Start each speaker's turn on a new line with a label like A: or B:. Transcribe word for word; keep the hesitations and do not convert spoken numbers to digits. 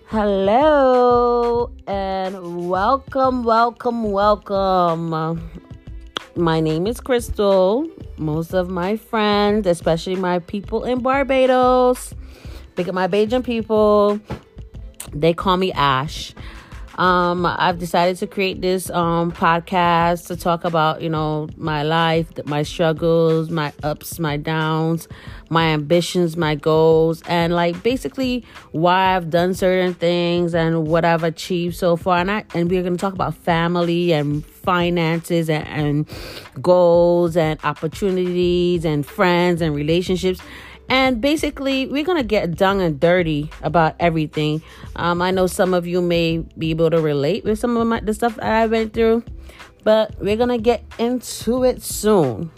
A: Hello and welcome, welcome, welcome. My name is Crystal. Most of my friends, especially my people in Barbados, big up my Bajan people, they call me Ash. Um, I've decided to create this um, podcast to talk about, you know, my life, my struggles, my ups, my downs, my ambitions, my goals, and like basically why I've done certain things and what I've achieved so far. And I and we're going to talk about family and finances and, and goals and opportunities and friends and relationships. And basically, we're going to get down and dirty about everything. Um, I know some of you may be able to relate with some of my, the stuff that I went through, but we're going to get into it soon.